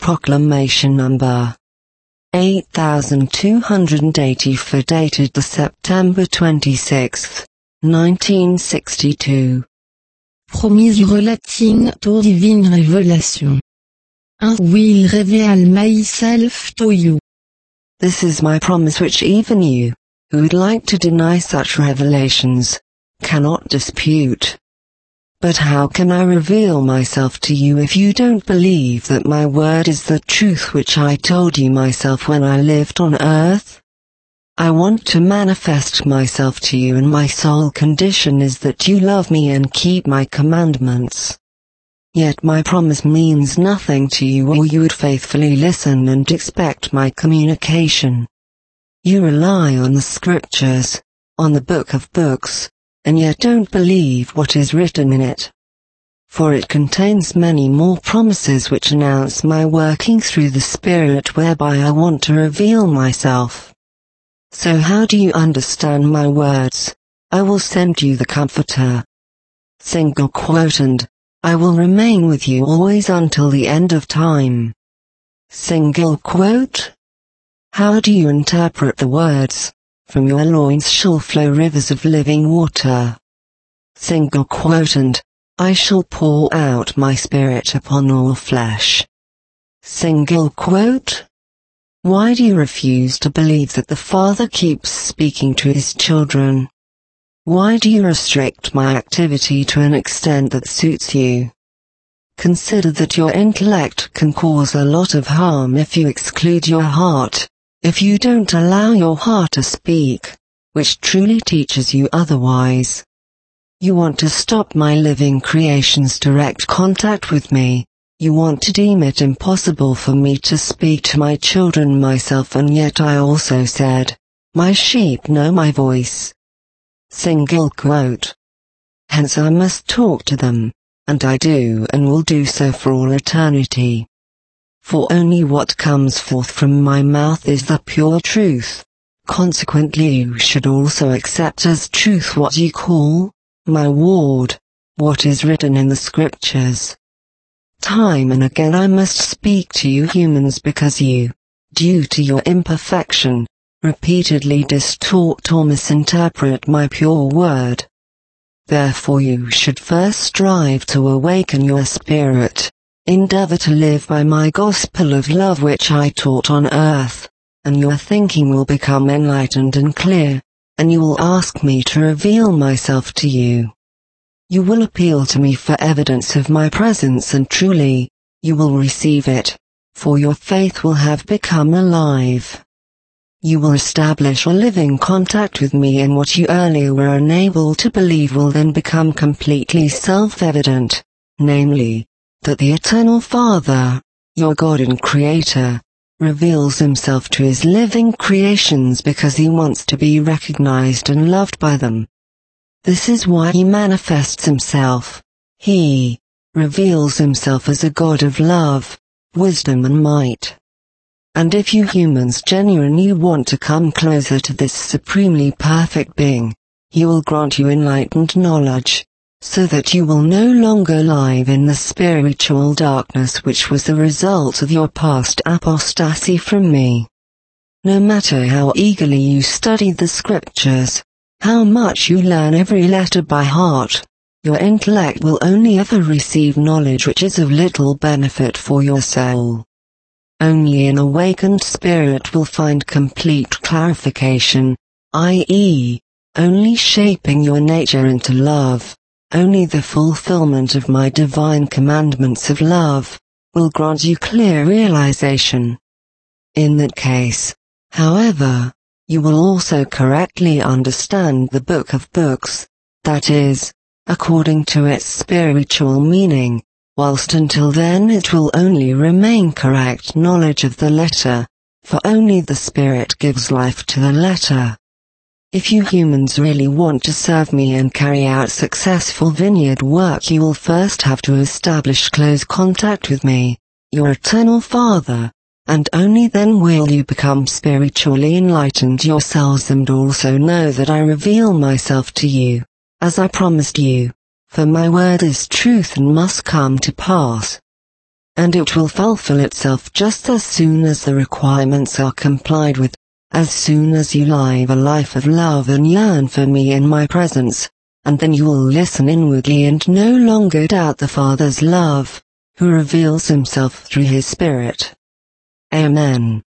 Proclamation Number 8284 dated the September 26, 1962. Promise relating to divine revelation. I will reveal myself to you. This is my promise which even you, who would like to deny such revelations, cannot dispute. But how can I reveal myself to you if you don't believe that my word is the truth which I told you myself when I lived on earth? I want to manifest myself to you, and my sole condition is that you love me and keep my commandments. Yet my promise means nothing to you, or you would faithfully listen and expect my communication. You rely on the scriptures, on the book of books, and yet don't believe what is written in it. For it contains many more promises which announce my working through the Spirit whereby I want to reveal myself. So how do you understand my words? I will send you the Comforter. Single quote, and I will remain with you always until the end of time. Single quote. How do you interpret the words? From your loins shall flow rivers of living water. Single quote, and I shall pour out my Spirit upon all flesh. Single quote. Why do you refuse to believe that the Father keeps speaking to his children? Why do you restrict my activity to an extent that suits you? Consider that your intellect can cause a lot of harm if you exclude your heart. If you don't allow your heart to speak, which truly teaches you otherwise. You want to stop my living creation's direct contact with me. You want to deem it impossible for me to speak to my children myself, and yet I also said, my sheep know my voice. Single quote. Hence I must talk to them, and I do and will do so for all eternity. For only what comes forth from my mouth is the pure truth. Consequently you should also accept as truth what you call my word, what is written in the scriptures. Time and again I must speak to you humans because you, due to your imperfection, repeatedly distort or misinterpret my pure word. Therefore you should first strive to awaken your spirit. Endeavor to live by my gospel of love which I taught on earth, and your thinking will become enlightened and clear, and you will ask me to reveal myself to you. You will appeal to me for evidence of my presence, and truly, you will receive it, for your faith will have become alive. You will establish a living contact with me, and what you earlier were unable to believe will then become completely self-evident, namely, that the Eternal Father, your God and Creator, reveals himself to his living creations because he wants to be recognized and loved by them. This is why he manifests himself. He reveals himself as a God of love, wisdom and might. And if you humans genuinely want to come closer to this supremely perfect being, he will grant you enlightened knowledge, so that you will no longer live in the spiritual darkness which was the result of your past apostasy from me. No matter how eagerly you study the scriptures, how much you learn every letter by heart, your intellect will only ever receive knowledge which is of little benefit for your soul. Only an awakened spirit will find complete clarification, i.e., only shaping your nature into love. Only the fulfillment of my divine commandments of love will grant you clear realization. In that case, however, you will also correctly understand the book of books, that is, according to its spiritual meaning, whilst until then it will only remain correct knowledge of the letter, for only the Spirit gives life to the letter. If you humans really want to serve me and carry out successful vineyard work, you will first have to establish close contact with me, your Eternal Father, and only then will you become spiritually enlightened yourselves and also know that I reveal myself to you, as I promised you, for my word is truth and must come to pass. and it will fulfill itself just as soon as the requirements are complied with, as soon as you live a life of love and yearn for me in my presence, and then you will listen inwardly and no longer doubt the Father's love, who reveals himself through his Spirit. Amen.